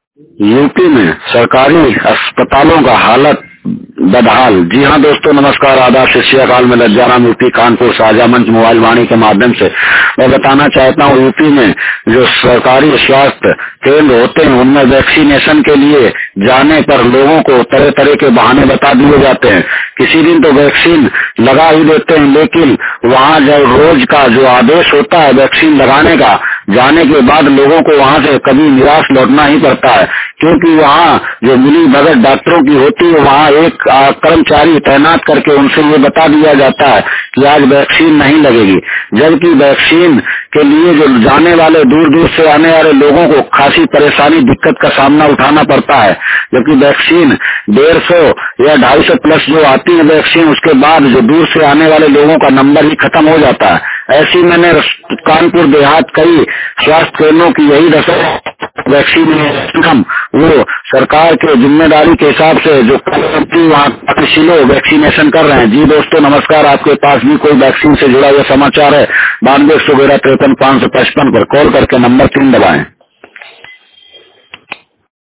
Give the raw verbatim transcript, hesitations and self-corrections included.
UP में सरकारी अस्पतालों का हालत बदहाल। जी हाँ दोस्तों, नमस्कार, आदाब, सत श्री अकाल। मैं लज्जाराम यूपी कानपुर साझा मंच मोबाइल वाणी के माध्यम से मैं बताना चाहता हूँ, यूपी में जो सरकारी स्वास्थ्य केंद्र होते हैं उनमें वैक्सीनेशन के लिए जाने पर लोगों को तरह तरह के बहाने बता दिए जाते हैं। किसी दिन तो वैक्सीन लगा ही देते हैं, लेकिन वहाँ जब रोज का जो आदेश होता है वैक्सीन लगाने का, जाने के बाद लोगों को वहाँ से कभी निराश लौटना ही पड़ता है, क्योंकि वहाँ जो मिली भगत डॉक्टरों की होती है, वहाँ एक कर्मचारी तैनात करके उनसे ये बता दिया जाता है कि आज वैक्सीन नहीं लगेगी, जबकि वैक्सीन के लिए जो जाने वाले दूर दूर से आने वाले लोगों को खासी परेशानी दिक्कत का सामना उठाना पड़ता है। जबकि वैक्सीन डेढ़ सौ या ढाई सौ प्लस जो आती है वैक्सीन, उसके बाद जो दूर से आने वाले लोगों का नंबर ही खत्म हो जाता है। ऐसी मैंने कानपुर देहात कई स्वास्थ्य केंद्रों की यही दशा। वैक्सीन वो सरकार के जिम्मेदारी के हिसाब से जो वहाँ किसी लोग वैक्सीनेशन कर रहे हैं। जी दोस्तों नमस्कार, आपके पास भी कोई वैक्सीन से जुड़ा हुआ समाचार है? बानवे एक सौ तेरह तिरपन पाँच सौ पचपन पर कॉल करके नंबर तीन दबाएं।